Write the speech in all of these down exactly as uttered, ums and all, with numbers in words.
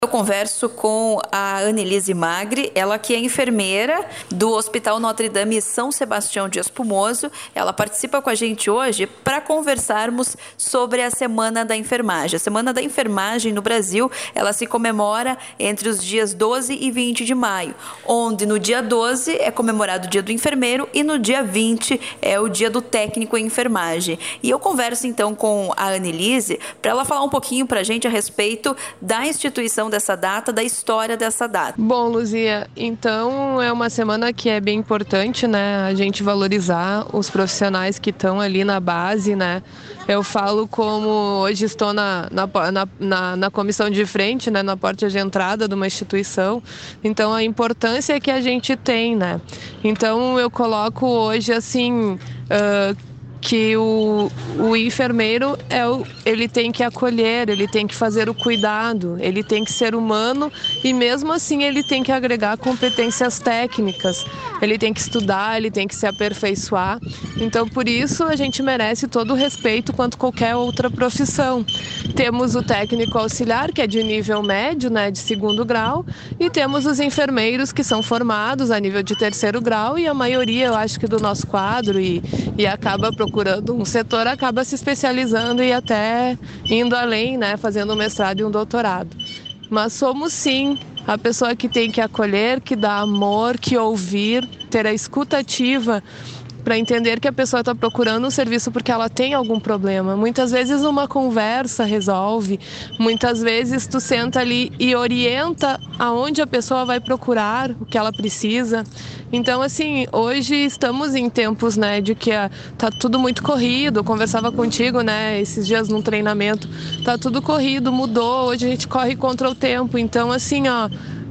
Eu converso com a Annelise Magri, ela que é enfermeira do Hospital Notre Dame São Sebastião de Espumoso. Ela participa com a gente hoje para conversarmos sobre a Semana da Enfermagem. A Semana da Enfermagem no Brasil, ela se comemora entre os dias doze e vinte de maio, onde no dia doze é comemorado o Dia do Enfermeiro e no dia vinte é o Dia do Técnico em Enfermagem. E eu converso então com a Annelise para ela falar um pouquinho para a gente a respeito da instituição dessa data, da história dessa data. Bom, Luzia, então é uma semana que é bem importante, né? A gente valorizar os profissionais que estão ali na base, né? Eu falo como hoje estou na, na, na, na comissão de frente, né? Na porta de entrada de uma instituição. Então a importância que a gente tem, né? Então eu coloco hoje assim... Uh, que o, o enfermeiro é o, ele tem que acolher, ele tem que fazer o cuidado, ele tem que ser humano e mesmo assim ele tem que agregar competências técnicas, ele tem que estudar, ele tem que se aperfeiçoar. Então por isso a gente merece todo o respeito quanto qualquer outra profissão. Temos o técnico auxiliar, que é de nível médio, né, de segundo grau, e temos os enfermeiros que são formados a nível de terceiro grau e a maioria, eu acho que do nosso quadro e, e acaba procurando procurando um setor, acaba se especializando e até indo além, né, fazendo um mestrado e um doutorado. Mas somos sim a pessoa que tem que acolher, que dá amor, que ouvir, ter a escuta ativa para entender que a pessoa está procurando um serviço porque ela tem algum problema. Muitas vezes uma conversa resolve, muitas vezes tu senta ali e orienta aonde a pessoa vai procurar o que ela precisa. Então, assim, hoje estamos em tempos, né, de que tá tudo muito corrido. Eu conversava contigo, né, esses dias num treinamento, tá tudo corrido, mudou, hoje a gente corre contra o tempo. Então, assim, ó,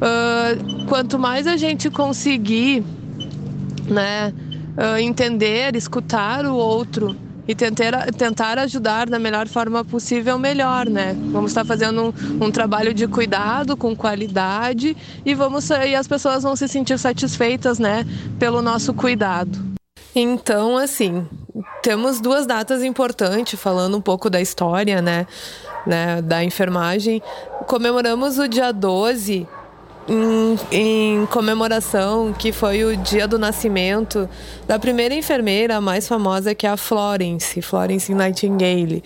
uh, quanto mais a gente conseguir, né, Uh, entender, escutar o outro e tentar, tentar ajudar da melhor forma possível, melhor, né? Vamos estar fazendo um, um trabalho de cuidado, com qualidade e, vamos, e as pessoas vão se sentir satisfeitas, né, pelo nosso cuidado. Então, assim, temos duas datas importantes, falando um pouco da história, né, né, da enfermagem. Comemoramos o dia doze, Em, em comemoração, que foi o dia do nascimento da primeira enfermeira mais famosa, que é a Florence, Florence Nightingale.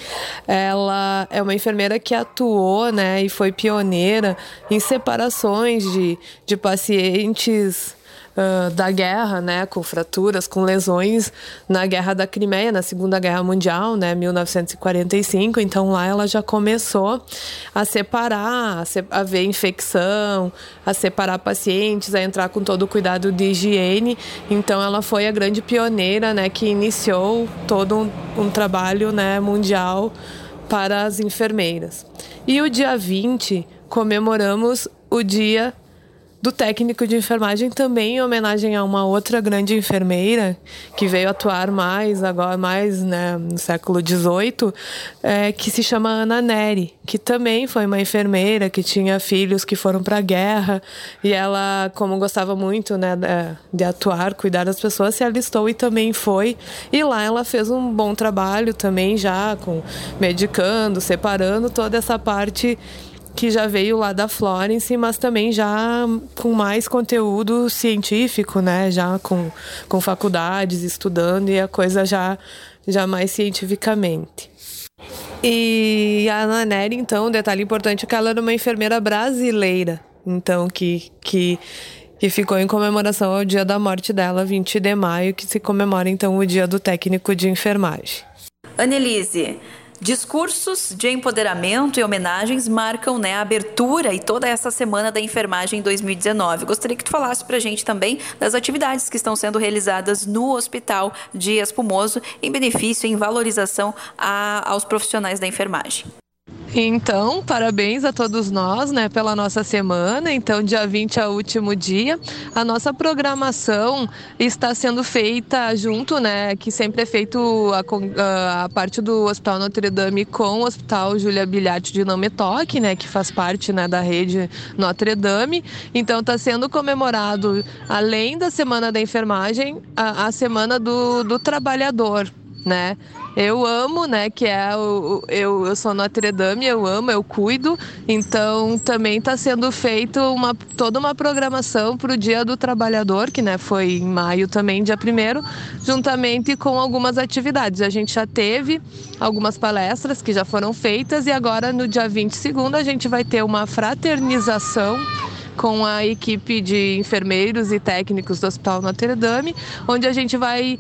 Ela é uma enfermeira que atuou, né, e foi pioneira em separações de, de pacientes Uh, da guerra, né, com fraturas, com lesões na Guerra da Crimeia, na Segunda Guerra Mundial, né, mil novecentos e quarenta e cinco. Então lá ela já começou a separar, a, se, a ver infecção, a separar pacientes, a entrar com todo o cuidado de higiene. Então ela foi a grande pioneira, né, que iniciou todo um, um trabalho, né, mundial para as enfermeiras. E o dia vinte comemoramos o dia do técnico de enfermagem, também em homenagem a uma outra grande enfermeira que veio atuar mais agora, mais, né, no século dezoito, é, que se chama Ana Neri, que também foi uma enfermeira que tinha filhos que foram para a guerra e ela, como gostava muito, né, de, de atuar, cuidar das pessoas, se alistou e também foi. E lá ela fez um bom trabalho também, já com medicando, separando toda essa parte que já veio lá da Florence, mas também já com mais conteúdo científico, né? Já com, com faculdades, estudando e a coisa já, já mais cientificamente. E a Ana Neri, então, um detalhe importante é que ela era uma enfermeira brasileira, então, que, que, que ficou em comemoração ao dia da morte dela, vinte de maio, que se comemora, então, o dia do técnico de enfermagem. Annelise, discursos de empoderamento e homenagens marcam, né, a abertura e toda essa Semana da Enfermagem em dois mil e dezenove. Gostaria que tu falasse pra gente também das atividades que estão sendo realizadas no Hospital de Espumoso em benefício, em valorização a, aos profissionais da enfermagem. Então, parabéns a todos nós, né, pela nossa semana. Então, dia vinte é o último dia. A nossa programação está sendo feita junto, né, que sempre é feito a, a parte do Hospital Notre Dame com o Hospital Júlia Bilharte de Não Me Toque, né, que faz parte, né, da rede Notre Dame. Então, está sendo comemorado, além da Semana da Enfermagem, a, a Semana do, do Trabalhador. né? Eu amo, né, que é o, eu, eu sou Notre Dame, eu amo, eu cuido, então também está sendo feito uma, toda uma programação para o Dia do Trabalhador, que, né, foi em maio também, dia primeiro, juntamente com algumas atividades. A gente já teve algumas palestras que já foram feitas e agora no dia vinte e dois a gente vai ter uma fraternização com a equipe de enfermeiros e técnicos do Hospital Notre Dame, onde a gente vai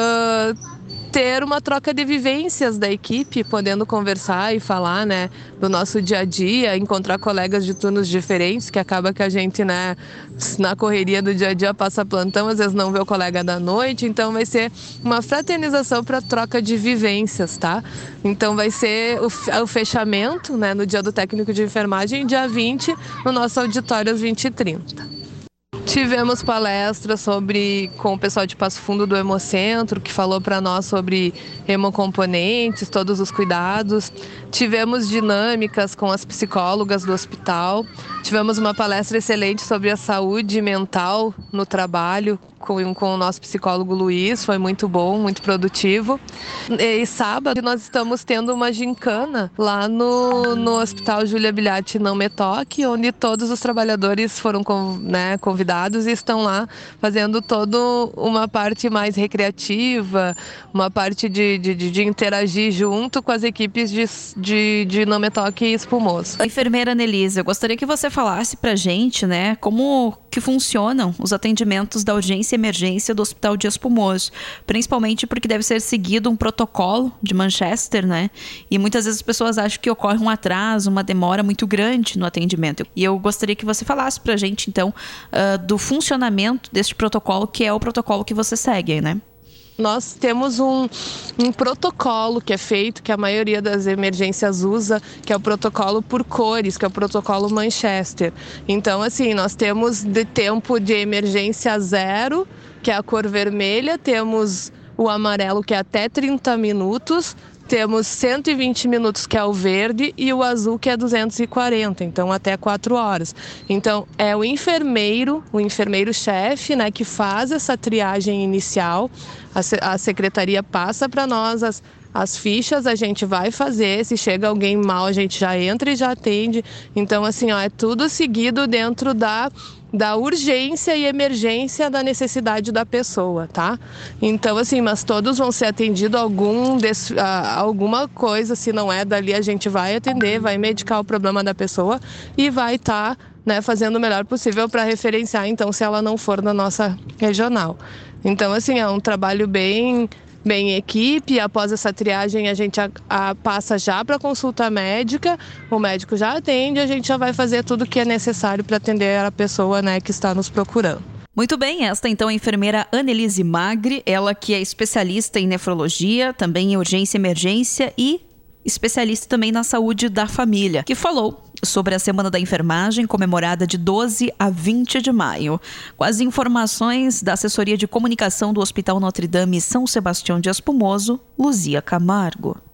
uh, ter uma troca de vivências da equipe, podendo conversar e falar, né, do nosso dia a dia, encontrar colegas de turnos diferentes, que acaba que a gente, né, na correria do dia a dia passa plantão, às vezes não vê o colega da noite, então vai ser uma fraternização para troca de vivências, tá? Então vai ser o, o fechamento, né, no dia do técnico de enfermagem, dia vinte, no nosso auditório às vinte e trinta. Tivemos palestras sobre, com o pessoal de Passo Fundo do Hemocentro, que falou para nós sobre hemocomponentes, todos os cuidados. Tivemos dinâmicas com as psicólogas do hospital. Tivemos uma palestra excelente sobre a saúde mental no trabalho com, com o nosso psicólogo Luiz. Foi muito bom, muito produtivo. E sábado nós estamos tendo uma gincana lá no, no Hospital Júlia Bilhatti Não Me Toque, onde todos os trabalhadores foram, né, convidados e estão lá fazendo toda uma parte mais recreativa, uma parte de, de, de interagir junto com as equipes de, de, de Não Me Toque e Espumoso. A enfermeira Annelise, eu gostaria que você falasse pra gente, né, como que funcionam os atendimentos da urgência e emergência do Hospital de Espumoso, principalmente porque deve ser seguido um protocolo de Manchester, né, e muitas vezes as pessoas acham que ocorre um atraso, uma demora muito grande no atendimento. E eu gostaria que você falasse pra gente, então, uh, do funcionamento deste protocolo, que é o protocolo que você segue, né? Nós temos um, um protocolo que é feito, que a maioria das emergências usa, que é o protocolo por cores, que é o protocolo Manchester. Então, assim, nós temos de tempo de emergência zero, que é a cor vermelha, temos o amarelo, que é até trinta minutos, temos cento e vinte minutos, que é o verde, e o azul, que é duzentos e quarenta, então até quatro horas. Então, é o enfermeiro, o enfermeiro-chefe, né, que faz essa triagem inicial. A, a secretaria passa para nós as, as fichas, a gente vai fazer. Se chega alguém mal, a gente já entra e já atende. Então, assim, ó, é tudo seguido dentro da... da urgência e emergência da necessidade da pessoa, tá? Então, assim, mas todos vão ser atendidos algum des, a, alguma coisa, se não é dali, a gente vai atender, vai medicar o problema da pessoa e vai estar, tá, né, fazendo o melhor possível para referenciar, então, se ela não for na nossa regional. Então, assim, é um trabalho bem... bem equipe. Após essa triagem a gente a, a, passa já para consulta médica, o médico já atende, a gente já vai fazer tudo o que é necessário para atender a pessoa, né, que está nos procurando. Muito bem, esta então é a enfermeira Annelise Magri, ela que é especialista em nefrologia, também em urgência e emergência e especialista também na saúde da família, que falou sobre a Semana da Enfermagem, comemorada de doze a vinte de maio. Com as informações da assessoria de comunicação do Hospital Notre Dame São Sebastião de Espumoso, Luzia Camargo.